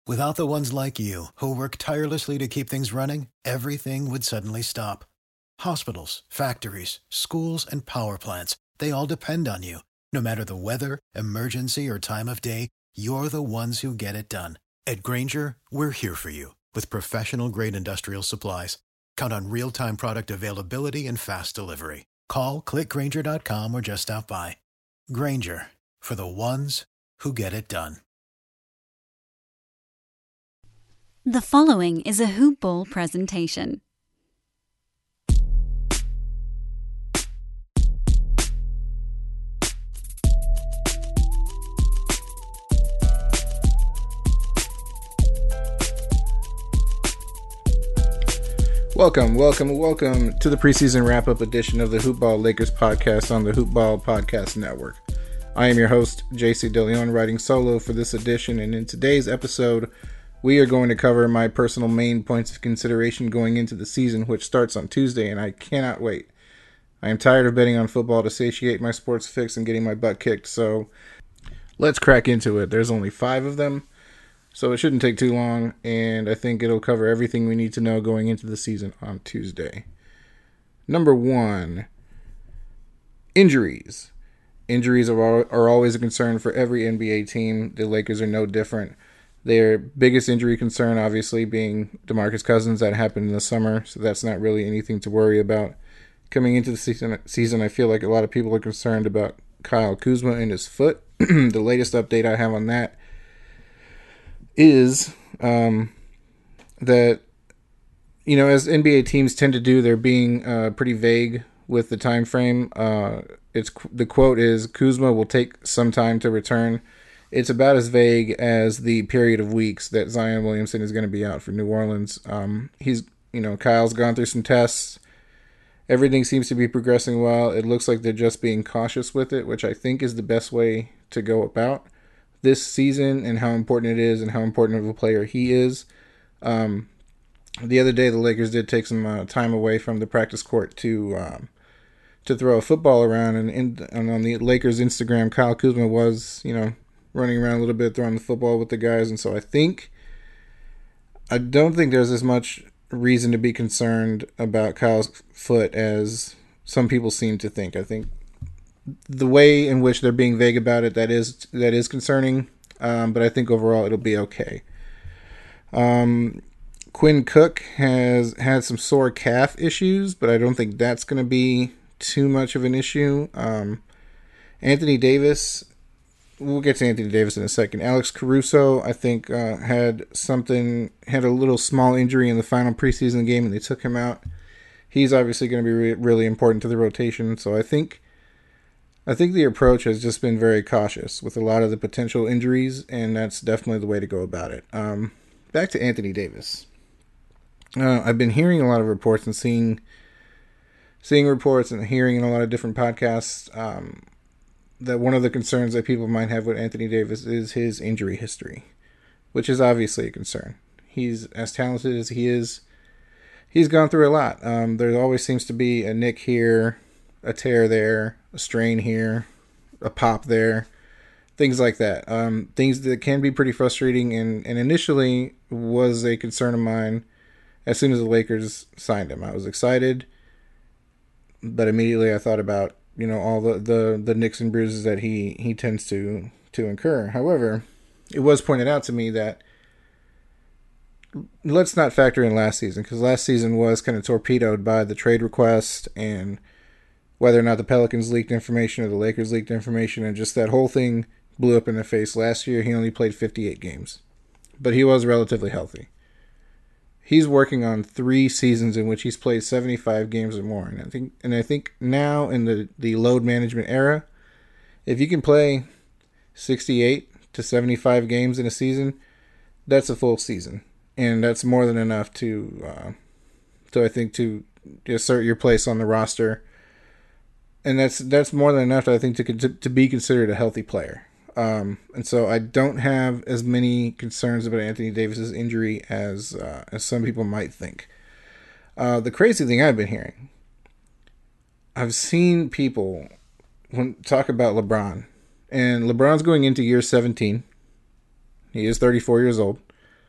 Without the ones like you, who work tirelessly to keep things running, everything would suddenly stop. Hospitals, factories, schools, and power plants, they all depend on you. No matter the weather, emergency, or time of day, you're the ones who get it done. At Grainger, we're here for you with professional-grade industrial supplies. Count on real-time product availability and fast delivery. Call, clickgrainger.com, or just stop by. Grainger, for the ones who get it done. The following is a Hoop Ball presentation. Welcome to the preseason wrap-up edition of the Hoop Ball Lakers podcast on the Hoop Ball Podcast Network. I am your host, JC DeLeon, writing solo for this edition, and in today's episode, we are going to cover my personal main points of consideration going into the season, which starts on Tuesday, and I cannot wait. I am tired of betting on football to satiate my sports fix and getting my butt kicked, so let's crack into it. There's only 5 of them, so it shouldn't take too long, and I think it'll cover everything we need to know going into the season on Tuesday. Number 1, injuries. Injuries are always a concern for every NBA team. The Lakers are no different. Their biggest injury concern, obviously, being DeMarcus Cousins. That happened in the summer, so that's not really anything to worry about. Coming into the season, I feel like a lot of people are concerned about Kyle Kuzma and his foot. The latest update I have on that is that, you know, as NBA teams tend to do, they're being pretty vague with the time frame. The quote is, Kuzma will take some time to return. It's about as vague as the period of weeks that Zion Williamson is going to be out for New Orleans. Kyle's gone through some tests. Everything seems to be progressing well. It looks like they're just being cautious with it, which I think is the best way to go about this season and how important it is and how important of a player he is. The other day, the Lakers did take some time away from the practice court to throw a football around, and on the Lakers' Instagram, Kyle Kuzma was, running around a little bit, throwing the football with the guys, and so I don't think there's as much reason to be concerned about Kyle's foot as some people seem to think. I think the way in which they're being vague about it, that is concerning, but I think overall it'll be okay. Quinn Cook has had some sore calf issues, but I don't think that's going to be too much of an issue. Anthony Davis, we'll get to Anthony Davis in a second. Alex Caruso, I think, had a little small injury in the final preseason game, and they took him out. He's obviously going to be really important to the rotation, so I think the approach has just been very cautious with a lot of the potential injuries, and that's definitely the way to go about it. Back to Anthony Davis. I've been hearing a lot of reports and seeing reports and hearing in a lot of different podcasts that one of the concerns that people might have with Anthony Davis is his injury history, which is obviously a concern. He's as talented as he is. He's gone through a lot. There always seems to be a nick here, a tear there, a strain here, a pop there, things like that. Things that can be pretty frustrating and initially was a concern of mine as soon as the Lakers signed him. I was excited, but immediately I thought about, all the nicks and bruises that he tends to incur. However, it was pointed out to me that let's not factor in last season, because last season was kind of torpedoed by the trade request and whether or not the Pelicans leaked information or the Lakers leaked information, and just that whole thing blew up in their face. Last year, he only played 58 games, but he was relatively healthy. He's working on 3 seasons in which he's played 75 games or more. And I think now in the load management era, if you can play 68 to 75 games in a season, that's a full season. And that's more than enough to assert your place on the roster. And that's more than enough, I think, to be considered a healthy player. And so I don't have as many concerns about Anthony Davis's injury as some people might think. The crazy thing I've been hearing, I've seen people talk about LeBron, and LeBron's going into year 17. He is 34 years old.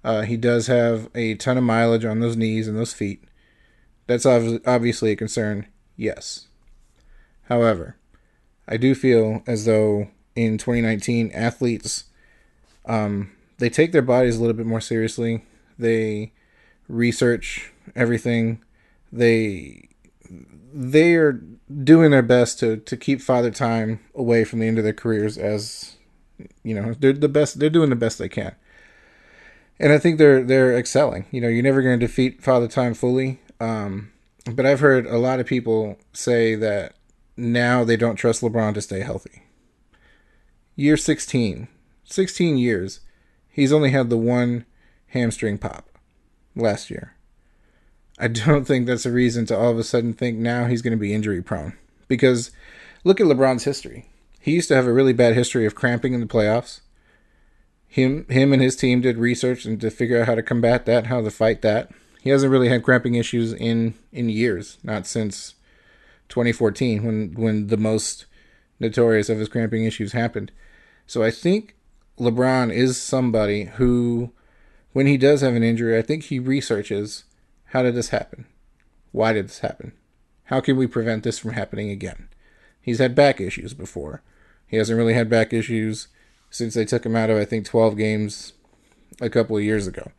He does have a ton of mileage on those knees and those feet. That's obviously a concern, yes. However, I do feel as though in 2019, athletes, they take their bodies a little bit more seriously. They research everything. They are doing their best to keep Father Time away from the end of their careers, as they're the best. They're doing the best they can, and I think they're excelling. You're never going to defeat Father Time fully, but I've heard a lot of people say that now they don't trust LeBron to stay healthy. Year 16 years, he's only had the one hamstring pop last year. I don't think that's a reason to all of a sudden think now he's going to be injury prone. Because look at LeBron's history. He used to have a really bad history of cramping in the playoffs. Him and his team did research and to figure out how to combat that, how to fight that. He hasn't really had cramping issues in years, not since 2014 when the most notorious of his cramping issues happened. So I think LeBron is somebody who, when he does have an injury, I think he researches, how did this happen? Why did this happen? How can we prevent this from happening again? He's had back issues before. He hasn't really had back issues since they took him out of, I think, 12 games a couple of years ago.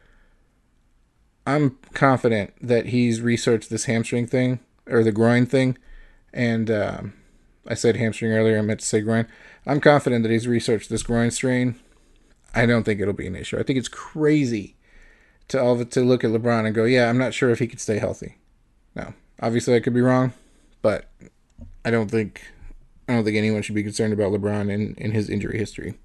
I'm confident that he's researched this hamstring thing, or the groin thing, and I said hamstring earlier, I meant to say groin. I'm confident that he's researched this groin strain. I don't think it'll be an issue. I think it's crazy to look at LeBron and go, yeah, I'm not sure if he could stay healthy. Now, obviously I could be wrong, but I don't think anyone should be concerned about LeBron in his injury history.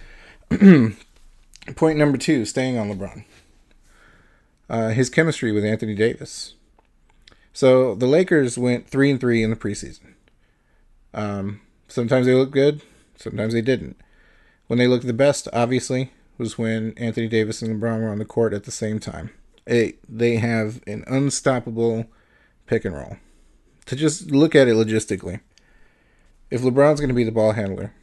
Point number 2, staying on LeBron. His chemistry with Anthony Davis. So the Lakers went 3-3 in the preseason. Sometimes they looked good, sometimes they didn't. When they looked the best, obviously, was when Anthony Davis and LeBron were on the court at the same time. They have an unstoppable pick and roll. To just look at it logistically, if LeBron's going to be the ball handler,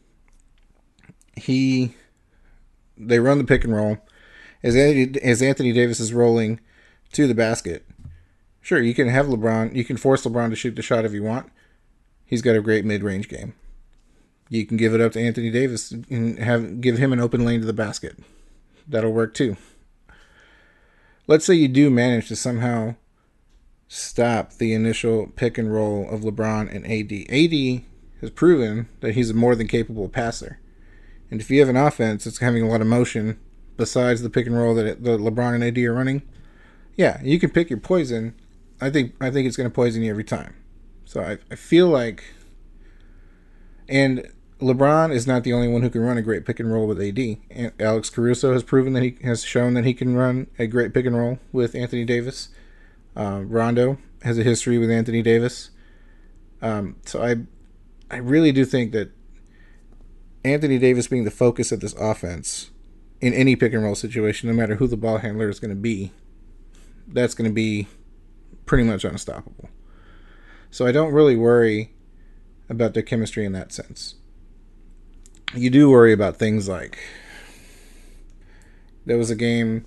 they run the pick and roll. As Anthony Davis is rolling to the basket, sure, you can have LeBron, you can force LeBron to shoot the shot if you want. He's got a great mid-range game. You can give it up to Anthony Davis and give him an open lane to the basket. That'll work too. Let's say you do manage to somehow stop the initial pick and roll of LeBron and AD. AD has proven that he's a more than capable passer. And if you have an offense that's having a lot of motion besides the pick and roll that the LeBron and AD are running, yeah, you can pick your poison. I think it's going to poison you every time. So I feel like, and LeBron is not the only one who can run a great pick and roll with AD. Alex Caruso has proven that he has shown that he can run a great pick and roll with Anthony Davis. Rondo has a history with Anthony Davis. So I really do think that Anthony Davis being the focus of this offense in any pick and roll situation, no matter who the ball handler is going to be, that's going to be pretty much unstoppable. So I don't really worry about their chemistry in that sense. You do worry about things like, there was a game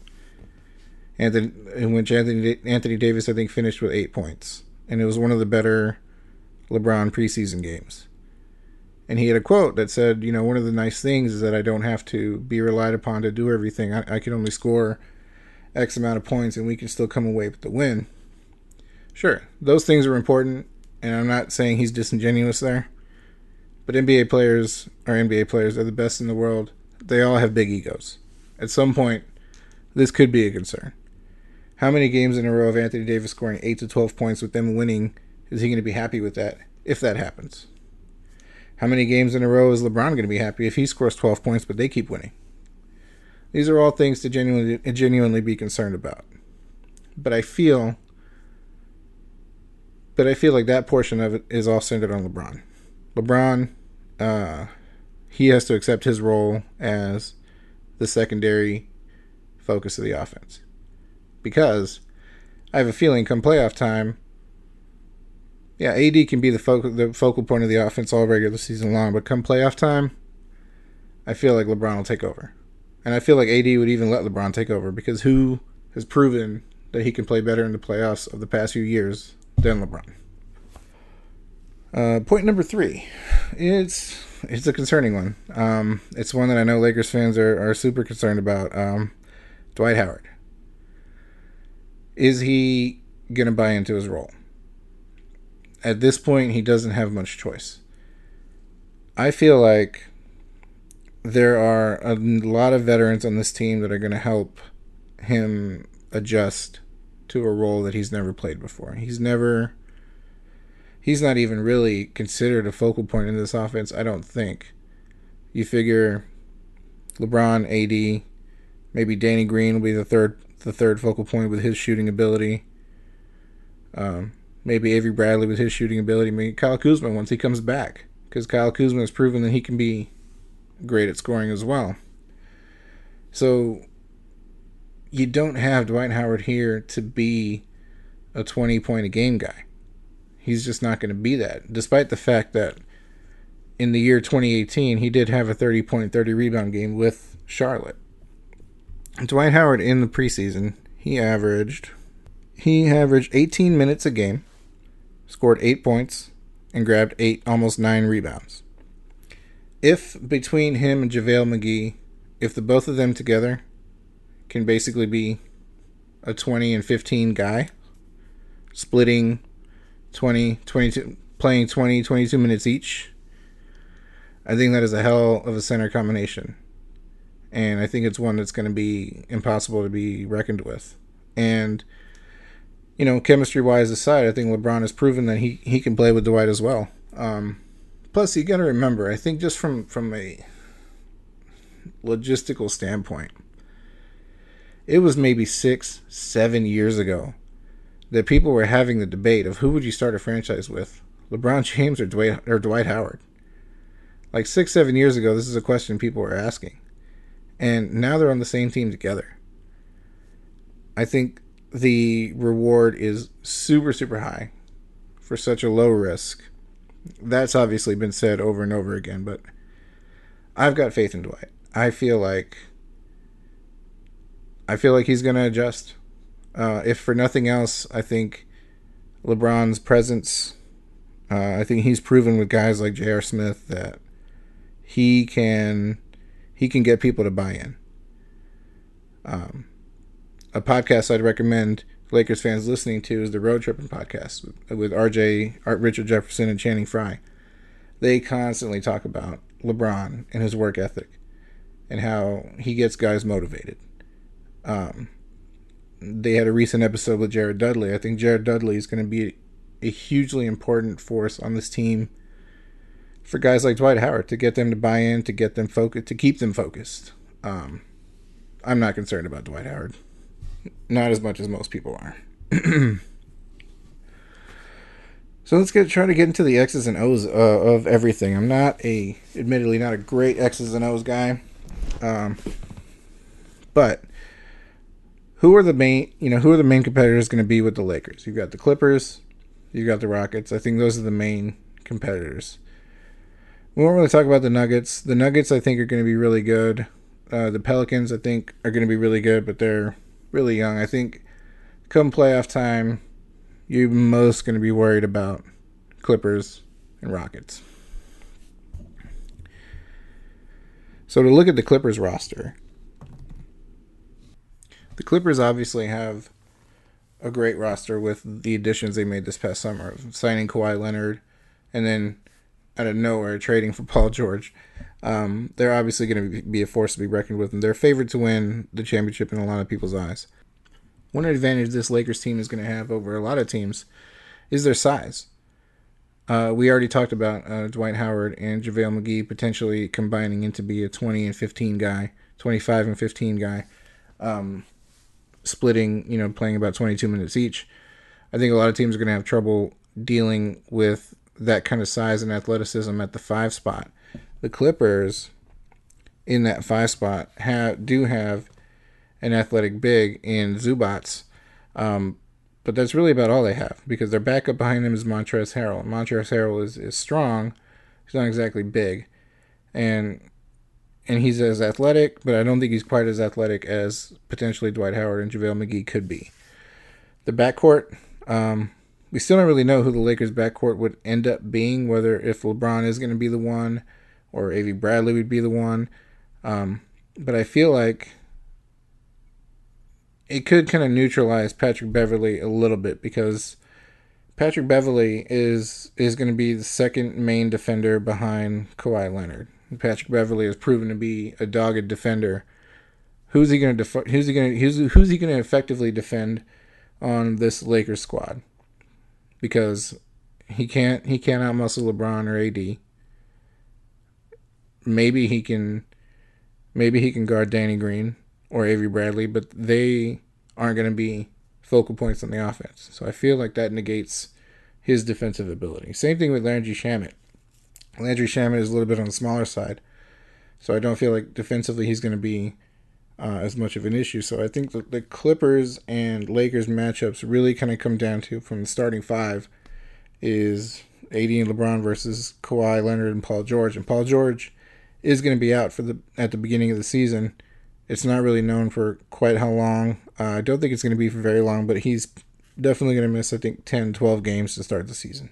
in which Anthony Davis, I think, finished with 8 points. And it was one of the better LeBron preseason games. And he had a quote that said, one of the nice things is that I don't have to be relied upon to do everything. I can only score X amount of points and we can still come away with the win. Sure, those things are important, and I'm not saying he's disingenuous there. But NBA players are the best in the world. They all have big egos. At some point, this could be a concern. How many games in a row of Anthony Davis scoring 8 to 12 points with them winning is he going to be happy with that, if that happens? How many games in a row is LeBron going to be happy if he scores 12 points but they keep winning? These are all things to genuinely be concerned about. But I feel like that portion of it is all centered on LeBron. LeBron, he has to accept his role as the secondary focus of the offense. Because I have a feeling come playoff time, yeah, AD can be the focal point of the offense all regular season long, but come playoff time, I feel like LeBron will take over. And I feel like AD would even let LeBron take over, because who has proven that he can play better in the playoffs of the past few years than LeBron? Point number 3. It's a concerning one. It's one that I know Lakers fans are super concerned about. Dwight Howard. Is he going to buy into his role? At this point, he doesn't have much choice. I feel like there are a lot of veterans on this team that are going to help him adjust to a role that he's never played before. He's not even really considered a focal point in this offense, I don't think. You figure LeBron, AD, maybe Danny Green will be the third focal point with his shooting ability. Maybe Avery Bradley with his shooting ability. Maybe Kyle Kuzma once he comes back, because Kyle Kuzma has proven that he can be great at scoring as well. So you don't have Dwight Howard here to be a 20-point-a-game guy. He's just not going to be that, despite the fact that in the year 2018, he did have a 30-point, 30-rebound game with Charlotte. Dwight Howard in the preseason, he averaged 18 minutes a game, scored 8 points, and grabbed almost 9 rebounds. If between him and JaVale McGee, if the both of them together can basically be a 20 and 15 guy, splitting 20, 22, playing 20, 22 minutes each, I think that is a hell of a center combination. And I think it's one that's going to be impossible to be reckoned with. And, chemistry-wise aside, I think LeBron has proven that he can play with Dwight as well. Plus, you got to remember, I think just from a logistical standpoint, it was maybe 6-7 years ago that people were having the debate of who would you start a franchise with, LeBron James or Dwight Howard. Like 6-7 years ago, this is a question people were asking. And now they're on the same team together. I think the reward is super, super high for such a low risk. That's obviously been said over and over again, but I've got faith in Dwight. I feel like he's going to adjust. If for nothing else, I think LeBron's presence, I think he's proven with guys like J.R. Smith that he can get people to buy in. A podcast I'd recommend Lakers fans listening to is the Road Tripping podcast with Richard Jefferson, and Channing Frye. They constantly talk about LeBron and his work ethic and how he gets guys motivated. They had a recent episode with Jared Dudley. I think Jared Dudley is going to be a hugely important force on this team for guys like Dwight Howard, to get them to buy in, to get them focused, to keep them focused. I'm not concerned about Dwight Howard. Not as much as most people are. So let's try to get into the X's and O's of everything. I'm admittedly not a great X's and O's guy. But who are the main competitors going to be with the Lakers? You've got the Clippers, you've got the Rockets. I think those are the main competitors. We won't really talk about the Nuggets. The Nuggets, I think, are going to be really good. The Pelicans, I think, are going to be really good, but they're really young. I think come playoff time, you're most going to be worried about Clippers and Rockets. So to look at the Clippers roster, the Clippers obviously have a great roster with the additions they made this past summer, signing Kawhi Leonard and then out of nowhere trading for Paul George. They're obviously going to be a force to be reckoned with, and they're favored to win the championship in a lot of people's eyes. One advantage this Lakers team is going to have over a lot of teams is their size. We already talked about Dwight Howard and JaVale McGee potentially combining into be a 20 and 15 guy, 25 and 15 guy, splitting, playing about 22 minutes each. I think a lot of teams are going to have trouble dealing with that kind of size and athleticism at the 5 spot. The Clippers in that 5 spot do have an athletic big in Zubats, but that's really about all they have, because their backup behind him is Montrezl Harrell. Montrezl Harrell is strong. He's not exactly big. And, and he's as athletic, but I don't think he's quite as athletic as potentially Dwight Howard and JaVale McGee could be. The backcourt, we still don't really know who the Lakers' backcourt would end up being, whether if LeBron is going to be the one or Avery Bradley would be the one. But I feel like it could kind of neutralize Patrick Beverley a little bit, because Patrick Beverley is going to be the second main defender behind Kawhi Leonard. Patrick Beverley has proven to be a dogged defender. Who's he going to effectively defend on this Lakers squad? Because he can't outmuscle LeBron or AD. Maybe he can guard Danny Green or Avery Bradley, but they aren't going to be focal points on the offense. So I feel like that negates his defensive ability. Same thing with Landry Shamet. Landry Shamet is a little bit on the smaller side, so I don't feel like defensively he's going to be as much of an issue. So I think the Clippers and Lakers matchups really kind of come down to, from the starting five, is AD and LeBron versus Kawhi Leonard and Paul George. And Paul George is going to be out at the beginning of the season. It's not really known for quite how long. I don't think it's going to be for very long, but he's definitely going to miss, I think, 10, 12 games to start the season.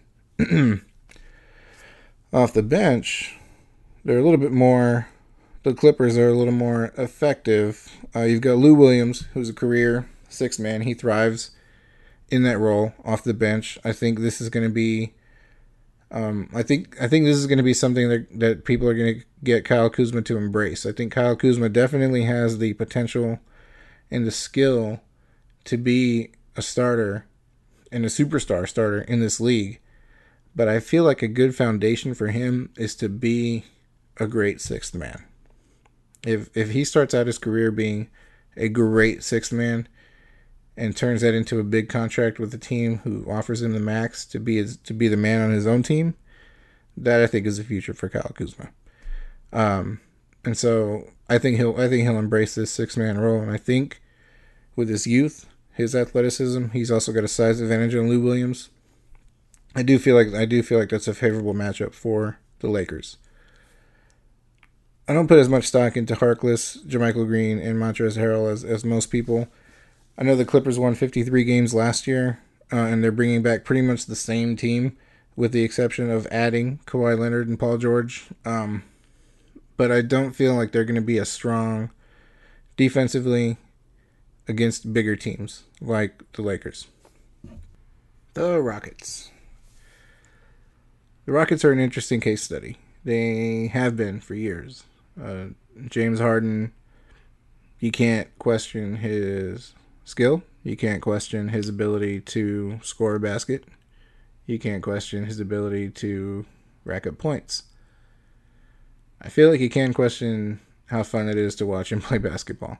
Off the bench, they're a little bit more, the Clippers are a little more effective. You've got Lou Williams, who's a career sixth man. He thrives in that role off the bench. I think this is going to be, I think this is going to be something that people are going to get Kyle Kuzma to embrace. I think Kyle Kuzma definitely has the potential and the skill to be a starter and a superstar starter in this league. But I feel like a good foundation for him is to be a great sixth man. If he starts out his career being a great sixth man and turns that into a big contract with a team who offers him the max to be the man on his own team, that I think is the future for Kyle Kuzma. And so I think he'll embrace this six man role. And I think with his youth, his athleticism, he's also got a size advantage on Lou Williams. I do feel like that's a favorable matchup for the Lakers. I don't put as much stock into Harkless, JaMychal Green, and Montrezl Harrell as most people. I know the Clippers won 53 games last year, and they're bringing back pretty much the same team, with the exception of adding Kawhi Leonard and Paul George. But I don't feel like they're going to be as strong defensively against bigger teams like the Lakers. The Rockets. The Rockets are an interesting case study. They have been for years. James Harden, you can't question his skill. You can't question his ability to score a basket. You can't question his ability to rack up points. I feel like you can question how fun it is to watch him play basketball.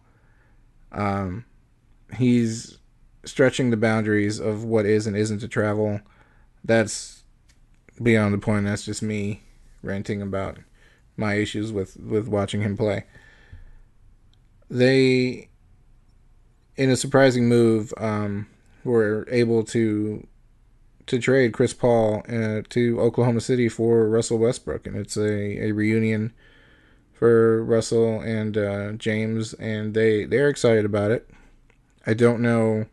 He's stretching the boundaries of what is and isn't to travel. That's beyond the point. That's just me ranting about my issues with watching him play. They, in a surprising move, were able to trade Chris Paul to Oklahoma City for Russell Westbrook, and it's a reunion for Russell and James, and they're excited about it. I don't know.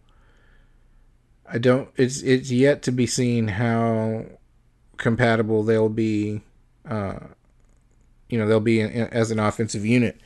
It's yet to be seen how compatible they'll be. They'll be as an offensive unit.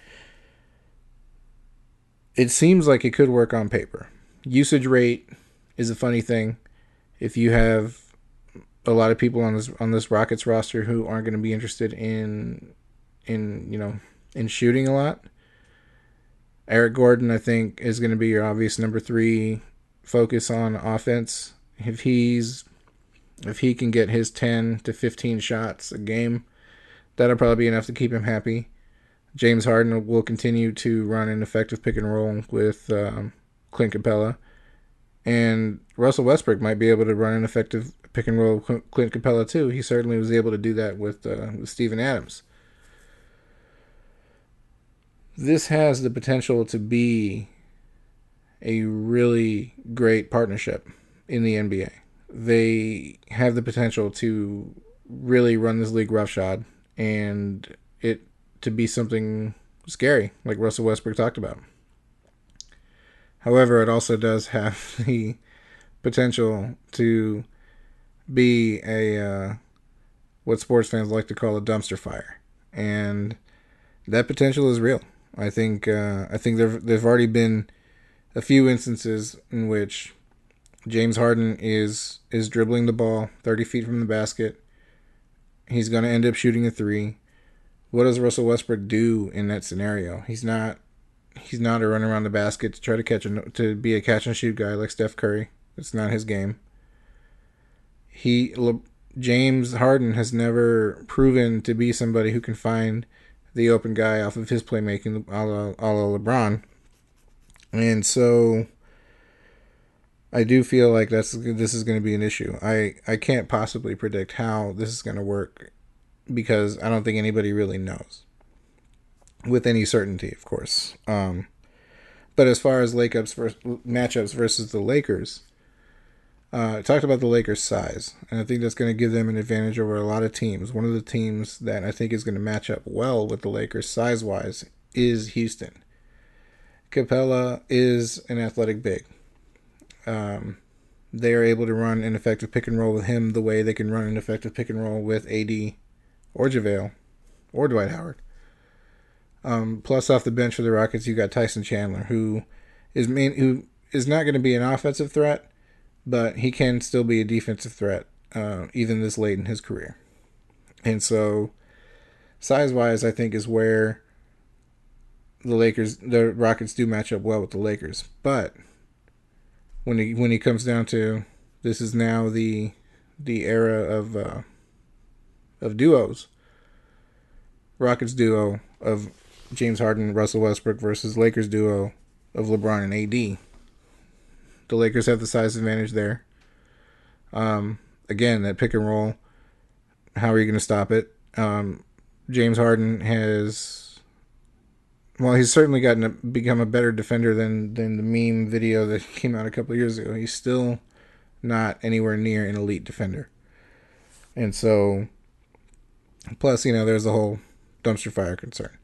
It seems like it could work on paper. Usage rate is a funny thing. If you have a lot of people on this Rockets roster who aren't going to be interested in shooting a lot, Eric Gordon, I think, is going to be your obvious number 3 focus on offense. If he can get his 10 to 15 shots a game, that'll probably be enough to keep him happy. James Harden will continue to run an effective pick and roll with Clint Capella. And Russell Westbrook might be able to run an effective pick and roll with Clint Capella too. He certainly was able to do that with Steven Adams. This has the potential to be a really great partnership in the NBA. They have the potential to really run this league roughshod and it to be something scary, like Russell Westbrook talked about. However, it also does have the potential to be a what sports fans like to call a dumpster fire, and that potential is real. I think there've already been a few instances in which James Harden is dribbling the ball 30 feet from the basket. He's going to end up shooting a three. What does Russell Westbrook do in that scenario? He's not a run around the basket to try to be a catch and shoot guy like Steph Curry. It's not his game. James Harden has never proven to be somebody who can find the open guy off of his playmaking, a la LeBron. And so I do feel like this is going to be an issue. I can't possibly predict how this is going to work because I don't think anybody really knows with any certainty, of course. But as far as matchups versus the Lakers, I talked about the Lakers' size, and I think that's going to give them an advantage over a lot of teams. One of the teams that I think is going to match up well with the Lakers size-wise is Houston. Capella is an athletic big. They are able to run an effective pick and roll with him the way they can run an effective pick and roll with AD or JaVale or Dwight Howard. Plus, off the bench for the Rockets, you got Tyson Chandler, who is not going to be an offensive threat, but he can still be a defensive threat, even this late in his career. And so, size-wise, I think is where the Rockets do match up well with the Lakers. But when he comes down to, this is now the era of duos. Rockets duo of James Harden, Russell Westbrook versus Lakers duo of LeBron and AD. The Lakers have the size advantage there. Again, that pick and roll, how are you going to stop it? James Harden he's certainly become a better defender than the meme video that came out a couple of years ago. He's still not anywhere near an elite defender. And so, plus, there's the whole dumpster fire concern.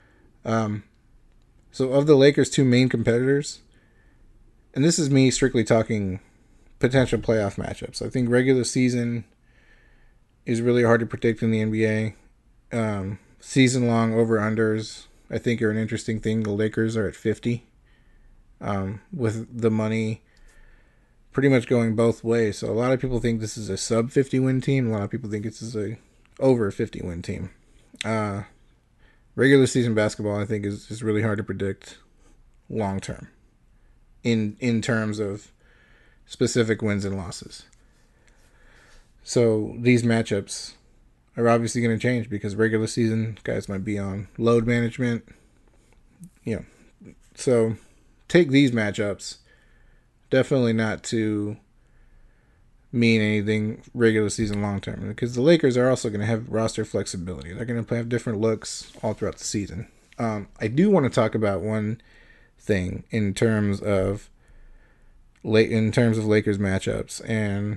So of the Lakers' two main competitors, and this is me strictly talking potential playoff matchups. I think regular season is really hard to predict in the NBA. Season-long over-unders, I think, are an interesting thing. The Lakers are at 50, with the money pretty much going both ways. So a lot of people think this is a sub-50 win team. A lot of people think this is a over 50 win team. Regular season basketball, I think, is really hard to predict long term in terms of specific wins and losses. So these matchups are obviously going to change because regular season guys might be on load management. So take these matchups, definitely not to mean anything regular season long term, because the Lakers are also going to have roster flexibility. They're going to have different looks all throughout the season. I do want to talk about one thing in terms of Lakers matchups, and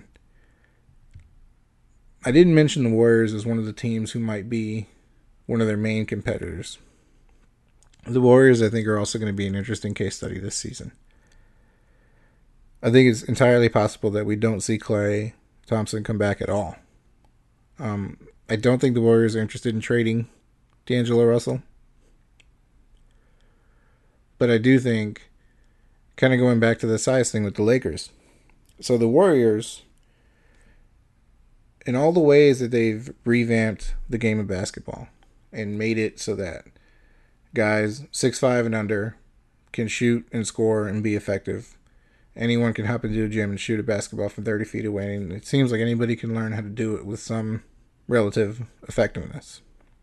I didn't mention the Warriors as one of the teams who might be one of their main competitors. The Warriors, I think, are also going to be an interesting case study this season. I think it's entirely possible that we don't see Klay Thompson come back at all. I don't think the Warriors are interested in trading D'Angelo Russell. But I do think, kind of going back to the size thing with the Lakers. So the Warriors, in all the ways that they've revamped the game of basketball and made it so that guys 6'5" and under can shoot and score and be effective. Anyone can hop into a gym and shoot a basketball from 30 feet away, and it seems like anybody can learn how to do it with some relative effectiveness.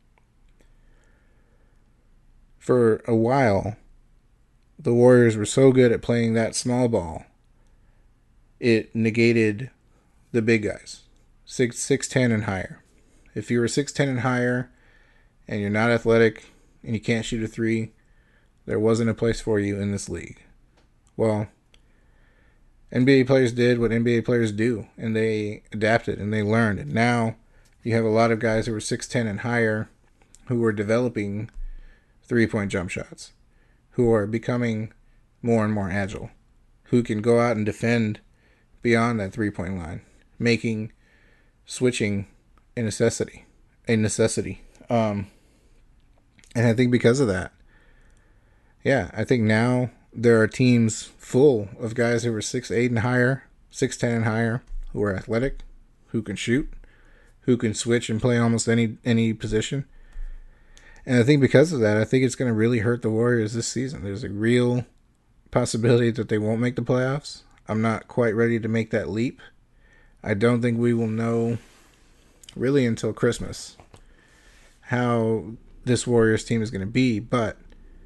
For a while, the Warriors were so good at playing that small ball, it negated the big guys, 6'10" and higher. If you were 6'10" and higher, and you're not athletic, and you can't shoot a three, there wasn't a place for you in this league. Well, NBA players did what NBA players do, and they adapted and they learned. And now you have a lot of guys who are 6'10" and higher who are developing 3-point jump shots, who are becoming more and more agile, who can go out and defend beyond that 3-point line, making switching a necessity. And I think because of that, yeah, I think now there are teams full of guys who are 6'8" and higher, 6'10" and higher, who are athletic, who can shoot, who can switch and play almost any position. And I think because of that, I think it's going to really hurt the Warriors this season. There's a real possibility that they won't make the playoffs. I'm not quite ready to make that leap. I don't think we will know really until Christmas how this Warriors team is going to be. But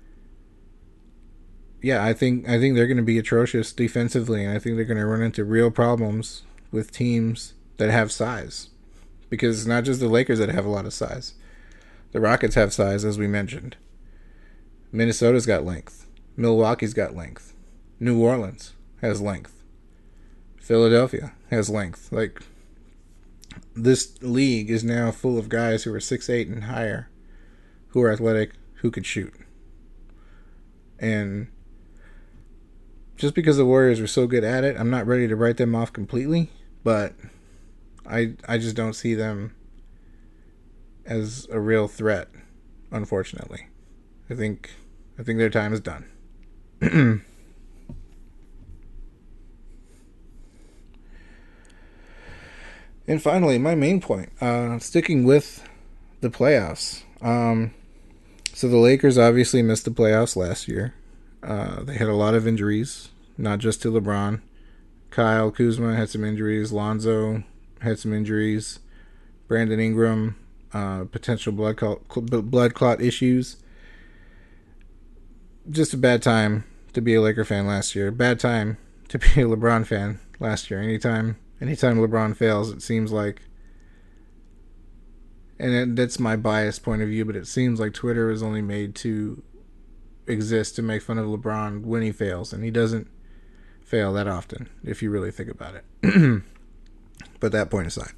yeah, I think they're going to be atrocious defensively, and I think they're going to run into real problems with teams that have size. Because it's not just the Lakers that have a lot of size. The Rockets have size, as we mentioned. Minnesota's got length. Milwaukee's got length. New Orleans has length. Philadelphia has length. Like, this league is now full of guys who are 6'8" and higher, who are athletic, who could shoot. And just because the Warriors are so good at it, I'm not ready to write them off completely, but I just don't see them as a real threat, unfortunately. I think their time is done. And finally, my main point, sticking with the playoffs. So the Lakers obviously missed the playoffs last year. They had a lot of injuries, not just to LeBron. Kyle Kuzma had some injuries. Lonzo had some injuries. Brandon Ingram, potential blood clot issues. Just a bad time to be a Laker fan last year. Bad time to be a LeBron fan last year. Anytime LeBron fails, it seems like, and that's my biased point of view, but it seems like Twitter is only made to exist to make fun of LeBron when he fails, and he doesn't fail that often, if you really think about it. But that point aside.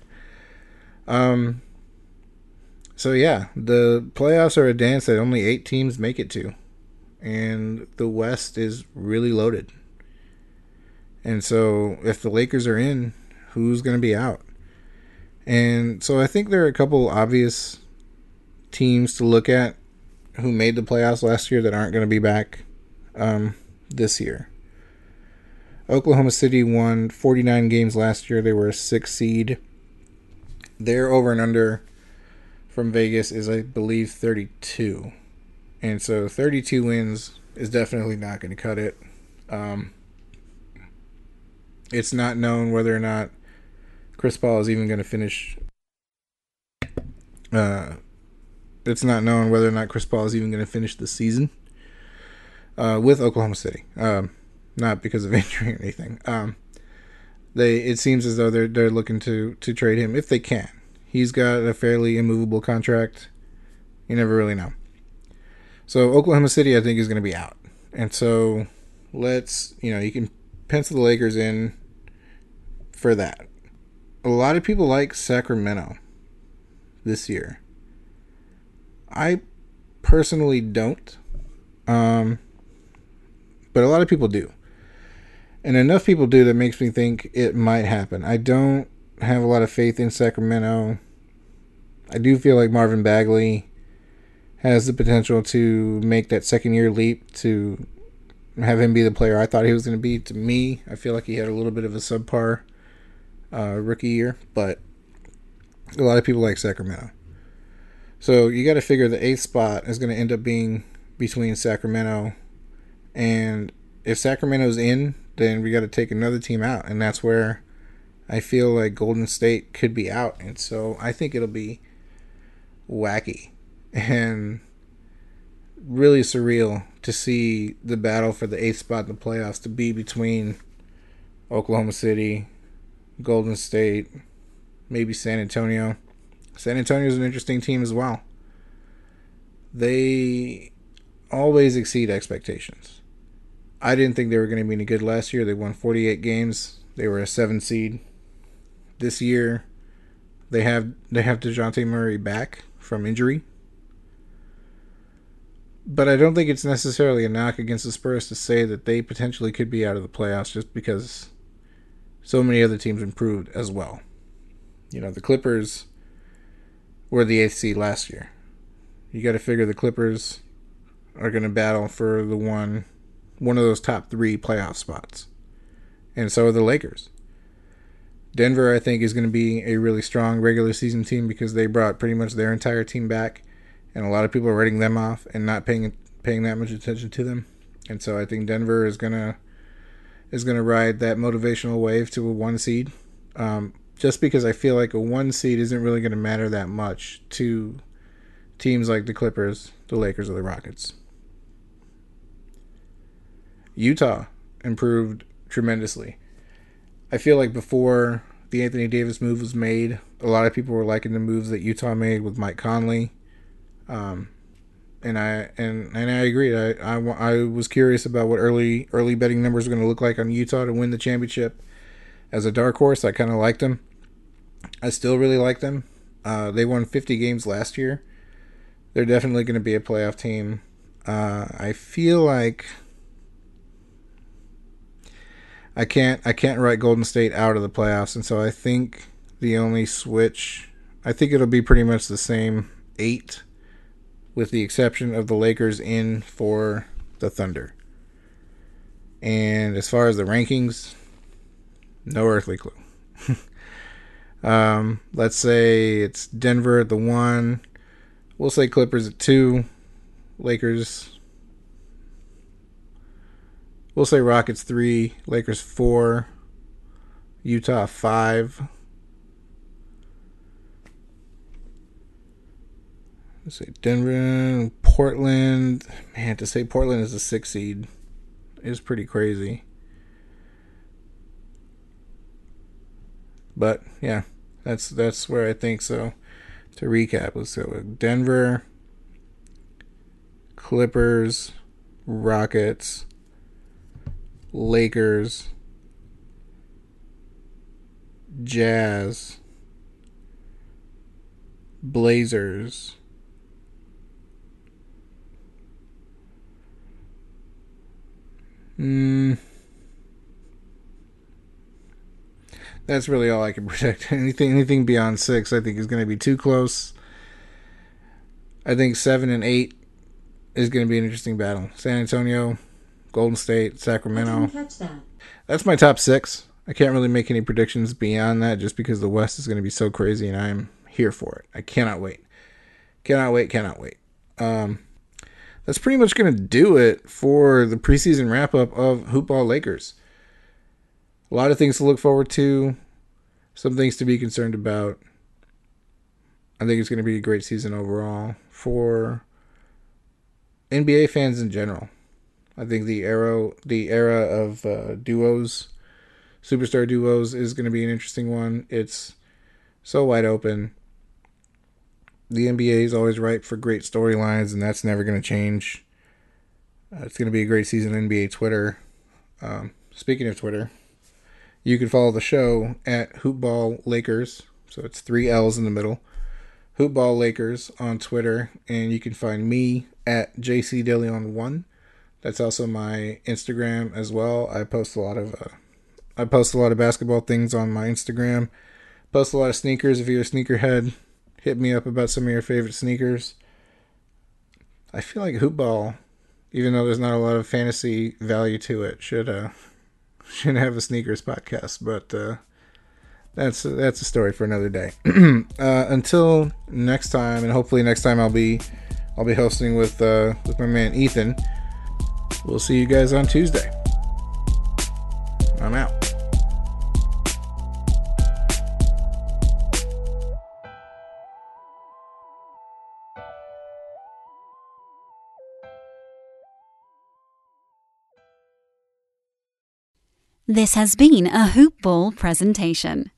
So yeah, the playoffs are a dance that only 8 teams make it to. And the West is really loaded. And so if the Lakers are in, who's going to be out? And so I think there are a couple obvious teams to look at who made the playoffs last year that aren't going to be back this year. Oklahoma City won 49 games last year. They were a 6th seed. Their over and under from Vegas is, I believe, 32. And so 32 wins is definitely not going to cut it. It's not known whether or not Chris Paul is even going to finish. It's not known whether or not Chris Paul is even going to finish the season with Oklahoma City. Not because of injury or anything. It seems as though they're looking to trade him if they can. He's got a fairly immovable contract. You never really know. So Oklahoma City, I think, is going to be out. And so you can pencil the Lakers in for that. A lot of people like Sacramento this year. I personally don't. But a lot of people do. And enough people do that makes me think it might happen. I don't have a lot of faith in Sacramento. I do feel like Marvin Bagley has the potential to make that second-year leap, to have him be the player I thought he was going to be. To me, I feel like he had a little bit of a subpar rookie year, but a lot of people like Sacramento. So you got to figure the 8th spot is going to end up being between Sacramento, and if Sacramento's in, then we got to take another team out, and that's where I feel like Golden State could be out. And so I think it'll be wacky and really surreal to see the battle for the 8th spot in the playoffs to be between Oklahoma City, Golden State, maybe San Antonio. San Antonio is an interesting team as well. They always exceed expectations. I didn't think they were going to be any good last year. They won 48 games. They were a 7 seed. This year, they have DeJounte Murray back from injury. But I don't think it's necessarily a knock against the Spurs to say that they potentially could be out of the playoffs just because so many other teams improved as well. You know, the Clippers were the 8th seed last year. You got to figure the Clippers are going to battle for the one of those top 3 playoff spots. And so are the Lakers. Denver, I think, is going to be a really strong regular season team because they brought pretty much their entire team back. And a lot of people are writing them off and not paying that much attention to them. And so I think Denver is gonna ride that motivational wave to a 1 seed. Just because I feel like a 1 seed isn't really going to matter that much to teams like the Clippers, the Lakers, or the Rockets. Utah improved tremendously. I feel like before the Anthony Davis move was made, a lot of people were liking the moves that Utah made with Mike Conley. And I agree. I was curious about what early betting numbers were going to look like on Utah to win the championship. As a dark horse, I kind of liked them. I still really like them. They won 50 games last year. They're definitely going to be a playoff team. I feel like I can't write Golden State out of the playoffs, and so I think the only switch, I think it'll be pretty much the same 8, with the exception of the Lakers in for the Thunder. And as far as the rankings, no earthly clue. Let's say it's Denver at the 1. We'll say Clippers at 2. Lakers. We'll say Rockets 3. Lakers 4. Utah 5. Let's say Denver, Portland. Man, to say Portland is a 6 seed is pretty crazy. But yeah, that's where I think so. To recap, let's go with Denver, Clippers, Rockets, Lakers, Jazz, Blazers, that's really all I can predict. Anything beyond 6, I think, is going to be too close. I think 7 and 8 is going to be an interesting battle. San Antonio, Golden State, Sacramento. I didn't catch that. That's my top 6. I can't really make any predictions beyond that just because the West is going to be so crazy and I'm here for it. I cannot wait. Cannot wait. That's pretty much going to do it for the preseason wrap-up of Hoopball Lakers. A lot of things to look forward to. Some things to be concerned about. I think it's going to be a great season overall for NBA fans in general. I think the era of duos, superstar duos, is going to be an interesting one. It's so wide open. The NBA is always ripe for great storylines, and that's never going to change. It's going to be a great season on NBA Twitter. Speaking of Twitter, you can follow the show at Hoopball Lakers. So it's 3 L's in the middle. Hoopball Lakers on Twitter. And you can find me at JCDeLeon1. That's also my Instagram as well. I post a lot of basketball things on my Instagram. Post a lot of sneakers. If you're a sneakerhead, hit me up about some of your favorite sneakers. I feel like Hoopball, even though there's not a lot of fantasy value to it, should have a sneakers podcast. But that's a story for another day. Until next time, and hopefully next time I'll be hosting with my man Ethan. We'll see you guys on Tuesday. I'm out. This has been a Hoop Ball presentation.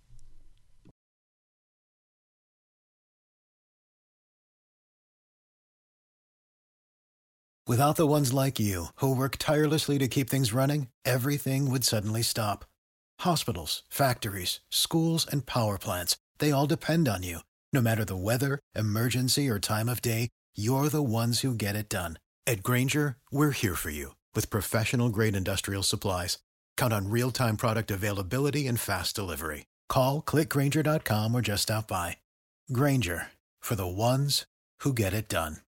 Without the ones like you, who work tirelessly to keep things running, everything would suddenly stop. Hospitals, factories, schools, and power plants, they all depend on you. No matter the weather, emergency, or time of day, you're the ones who get it done. At Granger, we're here for you with professional-grade industrial supplies. Count on real-time product availability and fast delivery. Call, click Grainger.com, or just stop by. Granger, for the ones who get it done.